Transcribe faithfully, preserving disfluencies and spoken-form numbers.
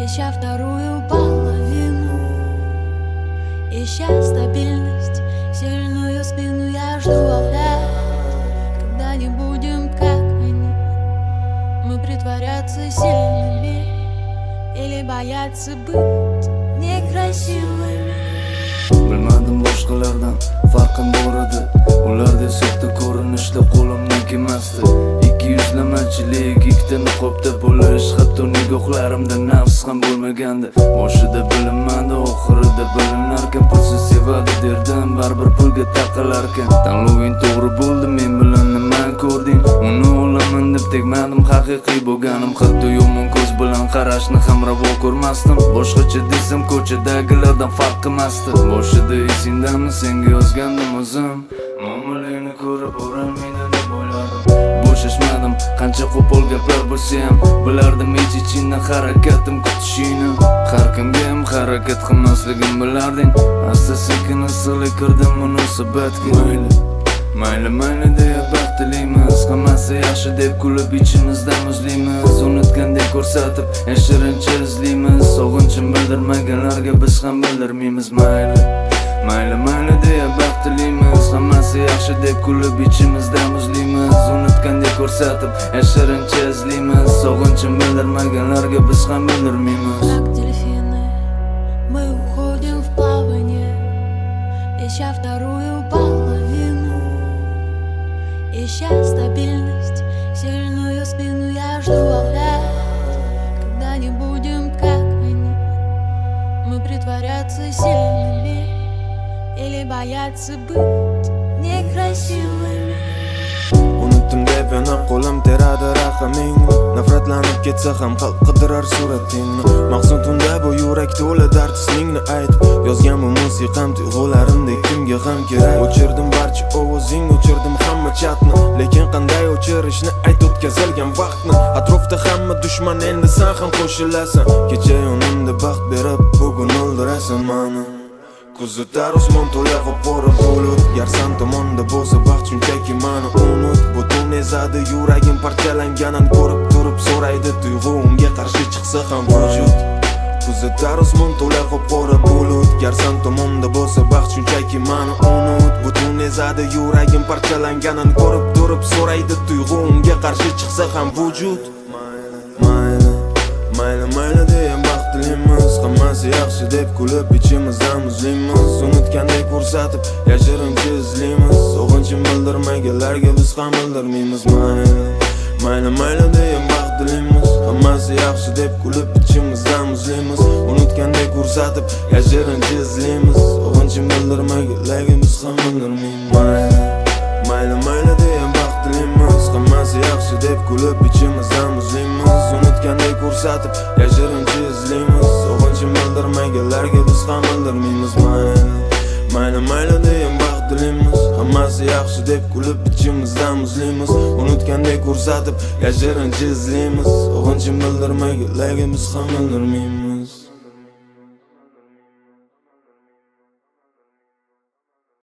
ища вторую половину, ища стабильность, сильную спину. Я жду опять, когда не будем как они. Мы притворяться сильными или бояться быть некрасивыми. Bilmadim boshqalardan farqim bor edi. Ularda soxta ko'rinishda qo'limdan kelmasdi. Ikki yuzlamachilik, ikkita niqobda bo'lish, hatto nigohlarimda nafs ham bo'lmagandi. Boshida bilinmadi, oxirida bilinarkan. Pulsiz sevadi derdim, baribir pulga taqalarkan. Tanloving to'g'ri bo'ldi, men bilan nima ko'rding? Uni olaman deb tegmadim, haqiqiy bo'lganim. Hatto yomon ko'z bilan qarashni ham ravo ko'rmasdim. Boshqacha desam ko'chadagilardan farq qilmasdi. Boshida esingdami senga yozgandim o'zim, muomalangni ko'rib o'ralmaydi deb o'yladim. Bo'shashmadim, qancha qo'pol gaplar bo'lsa ham bilardim hech ichingdan harakatim kutishingni. Har kimga ham harakat qilmasligim bilarding. Asta sekin isig'lik kirdim munosabatga. Mayli mayli mayli deya baxtlimiz, hammasi yaxshi deb kulib ichimizda muzlimiz. Unutgandek ko'rsatib yashirincha izlaymiz. Sog'inchim bildirmaganlarga biz ham bildirmaymiz. Mayli mayli mayli deya baxtlimiz, hammasi yaxshi deb kulib ichimizda muzlimiz. Unutgandek ko'rsatib yashirincha izlaymiz. Sog'inchim bildirmaganlarga biz ham bildirmaymiz. Как дельфины мы уходим в плавание, ища вторую половину, ища стабильность, сильную спину. Я жду опять, когда не будем как они. Мы притворяться сильными или бояться быть некрасивыми. Unutdim deb yana qo'lim teradi raqaming. Nafratlanib ketsa ham xalq qidirar suratingni. Maqsud unda bu yurak to'la dard ismingni aytib yozgan bu musiqam tuyg'ularimdek kimga ham kerak. O'chirdim barcha ovozing, o'chirdim hamma chatni, lekin qanday o'chirishni ayt o'tkazilgan vaqtni. Atrofda hamma dushman, endi sen ham qo'shilasan. Kecha yonimda baxt berib bugun o'ldirasan mani. Kuzutar osmon to'la qora bulut, yarsan tomonda bo'lsa baxt shunchaki mani unut. Butun ezadi yuragim parchalanganin ko'rib turib so'raydi tuyg'u unga qarshi chiqsa ham vujud. Kuzutar osmon to'la qora bulut, yarsan tomonda bo'lsa baxt shunchaki mani unut. Butun ezadi yuragim parchalanganin ko'rib turib so'raydi tuyg'u unga qarshi chiqsa ham vujud. Mayli mayli mayli deya baxtlimiz, hammasi yaxshi deb kulib ichimizdan muzlimiz. Unutgandek ko'rsatib yashirincha izlaymiz. Sog'inchim bildirmaganlarga biz ham bildirmaymiz. Mayli mayli mayli deya baxtlimiz, hammasi yaxshi deb kulib ichimizdan muzlimiz. Unutgandek ko'rsatib yashirincha izlaymiz. Sog'inchim bildirmaganlarga biz ham bildirmaymiz. Mayli mayli mayli deya baxtlimiz, hammasi yaxshi deb kulib ichimizdan muzlimiz. Unutgandek ko'rsatib yashirincha izlaymiz. Sog'inchim bildirmaganlarga biz ham bildirmaymiz. Mayli mayli mayli deya baxtlimiz, hammasi yaxshi deb kulib ichimizdan muzlimiz. Unutgandek ko'rsatib yashirincha izlaymiz. Sog'inchim bildirmaganlarga biz ham bildirmaymiz.